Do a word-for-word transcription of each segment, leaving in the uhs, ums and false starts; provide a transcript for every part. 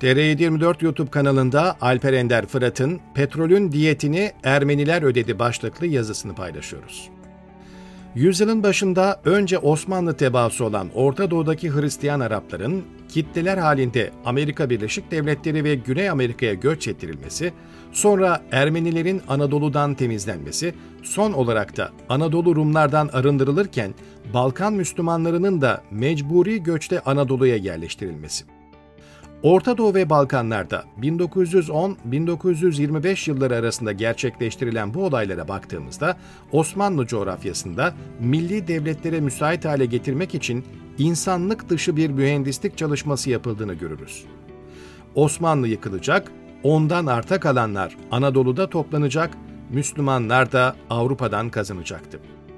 T R yedi yirmi dört YouTube kanalında Alper Ender Fırat'ın "Petrolün diyetini Ermeniler ödedi" başlıklı yazısını paylaşıyoruz. Yüzyılın başında önce Osmanlı tebaası olan Orta Doğu'daki Hristiyan Arapların kitleler halinde Amerika Birleşik Devletleri ve Güney Amerika'ya göç ettirilmesi, sonra Ermenilerin Anadolu'dan temizlenmesi, son olarak da Anadolu Rumlardan arındırılırken Balkan Müslümanlarının da mecburi göçte Anadolu'ya yerleştirilmesi. Orta Doğu ve Balkanlar'da bin dokuz yüz on - bin dokuz yüz yirmi beş yılları arasında gerçekleştirilen bu olaylara baktığımızda Osmanlı coğrafyasında milli devletlere müsait hale getirmek için insanlık dışı bir mühendislik çalışması yapıldığını görürüz. Osmanlı yıkılacak, ondan arta kalanlar Anadolu'da toplanacak, Müslümanlar da Avrupa'dan kazanacaktı.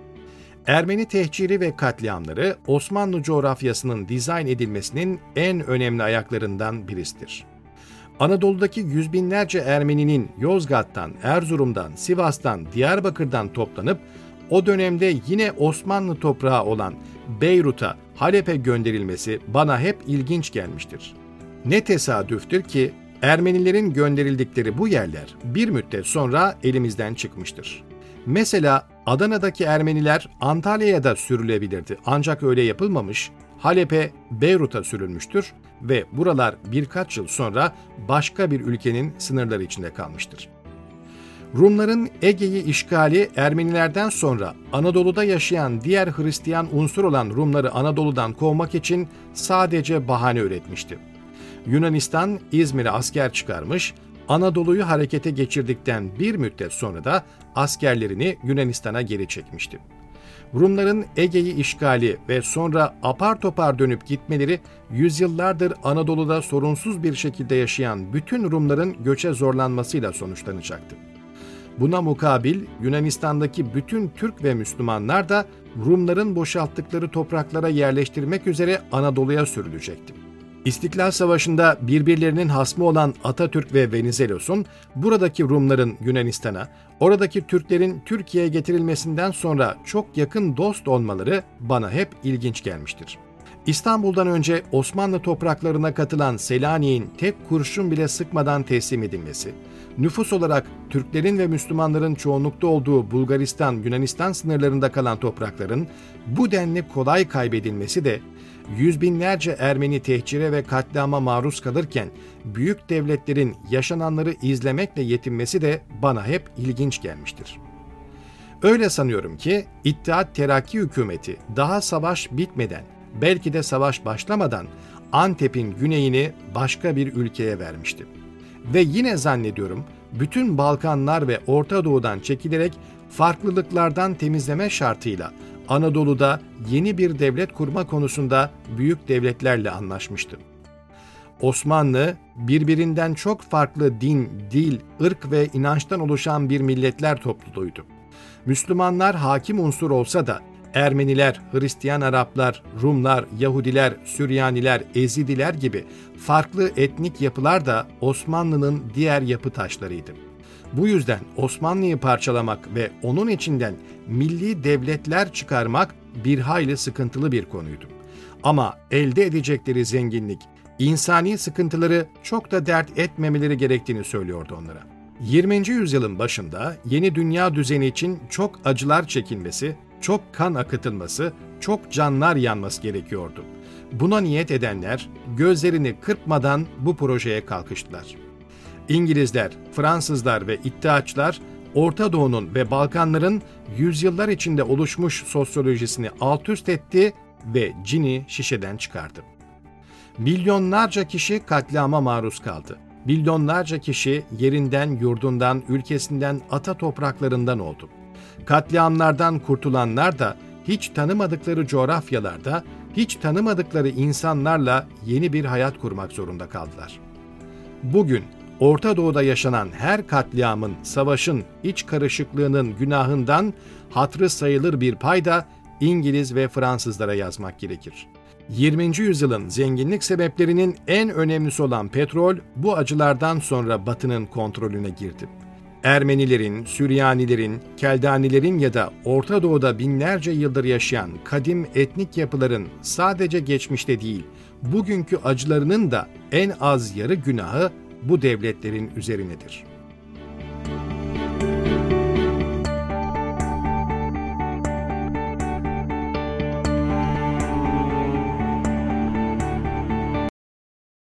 Ermeni tehciri ve katliamları Osmanlı coğrafyasının dizayn edilmesinin en önemli ayaklarından birisidir. Anadolu'daki yüz binlerce Ermeninin Yozgat'tan, Erzurum'dan, Sivas'tan, Diyarbakır'dan toplanıp o dönemde yine Osmanlı toprağı olan Beyrut'a, Halep'e gönderilmesi bana hep ilginç gelmiştir. Ne tesadüftür ki Ermenilerin gönderildikleri bu yerler bir müddet sonra elimizden çıkmıştır. Mesela Adana'daki Ermeniler Antalya'ya da sürülebilirdi, ancak öyle yapılmamış, Halep'e, Beyrut'a sürülmüştür ve buralar birkaç yıl sonra başka bir ülkenin sınırları içinde kalmıştır. Rumların Ege'yi işgali Ermenilerden sonra Anadolu'da yaşayan diğer Hristiyan unsur olan Rumları Anadolu'dan kovmak için sadece bahane üretmişti. Yunanistan İzmir'e asker çıkarmış, Anadolu'yu harekete geçirdikten bir müddet sonra da askerlerini Yunanistan'a geri çekmişti. Rumların Ege'yi işgali ve sonra apar topar dönüp gitmeleri, yüzyıllardır Anadolu'da sorunsuz bir şekilde yaşayan bütün Rumların göçe zorlanmasıyla sonuçlanacaktı. Buna mukabil Yunanistan'daki bütün Türk ve Müslümanlar da Rumların boşalttıkları topraklara yerleştirmek üzere Anadolu'ya sürülecekti. İstiklal Savaşı'nda birbirlerinin hasmı olan Atatürk ve Venizelos'un buradaki Rumların Yunanistan'a, oradaki Türklerin Türkiye'ye getirilmesinden sonra çok yakın dost olmaları bana hep ilginç gelmiştir. İstanbul'dan önce Osmanlı topraklarına katılan Selanik'in tek kurşun bile sıkmadan teslim edilmesi, nüfus olarak Türklerin ve Müslümanların çoğunlukta olduğu Bulgaristan-Yunanistan sınırlarında kalan toprakların bu denli kolay kaybedilmesi de, yüz binlerce Ermeni tehcire ve katliama maruz kalırken büyük devletlerin yaşananları izlemekle yetinmesi de bana hep ilginç gelmiştir. Öyle sanıyorum ki İttihat Terakki hükümeti daha savaş bitmeden, belki de savaş başlamadan Antep'in güneyini başka bir ülkeye vermişti. Ve yine zannediyorum bütün Balkanlar ve Orta Doğu'dan çekilerek farklılıklardan temizleme şartıyla Anadolu'da yeni bir devlet kurma konusunda büyük devletlerle anlaşmıştı. Osmanlı, birbirinden çok farklı din, dil, ırk ve inançtan oluşan bir milletler topluluğuydu. Müslümanlar hakim unsur olsa da Ermeniler, Hristiyan Araplar, Rumlar, Yahudiler, Süryaniler, Ezidiler gibi farklı etnik yapılar da Osmanlı'nın diğer yapı taşlarıydı. Bu yüzden Osmanlı'yı parçalamak ve onun içinden milli devletler çıkarmak bir hayli sıkıntılı bir konuydu. Ama elde edecekleri zenginlik, insani sıkıntıları çok da dert etmemeleri gerektiğini söylüyordu onlara. yirminci yüzyılın başında yeni dünya düzeni için çok acılar çekilmesi, çok kan akıtılması, çok canlar yanması gerekiyordu. Buna niyet edenler gözlerini kırpmadan bu projeye kalkıştılar. İngilizler, Fransızlar ve İttihatçılar Orta Doğu'nun ve Balkanların yüzyıllar içinde oluşmuş sosyolojisini alt üst etti ve cini şişeden çıkardı. Milyonlarca kişi katliama maruz kaldı. Milyonlarca kişi yerinden, yurdundan, ülkesinden, ata topraklarından oldu. Katliamlardan kurtulanlar da hiç tanımadıkları coğrafyalarda, hiç tanımadıkları insanlarla yeni bir hayat kurmak zorunda kaldılar. Bugün Orta Doğu'da yaşanan her katliamın, savaşın, iç karışıklığının günahından hatırı sayılır bir pay da İngiliz ve Fransızlara yazmak gerekir. yirminci yüzyılın zenginlik sebeplerinin en önemlisi olan petrol, bu acılardan sonra Batı'nın kontrolüne girdi. Ermenilerin, Süryanilerin, Keldanilerin ya da Orta Doğu'da binlerce yıldır yaşayan kadim etnik yapıların sadece geçmişte değil, bugünkü acılarının da en az yarı günahı bu devletlerin üzerinedir.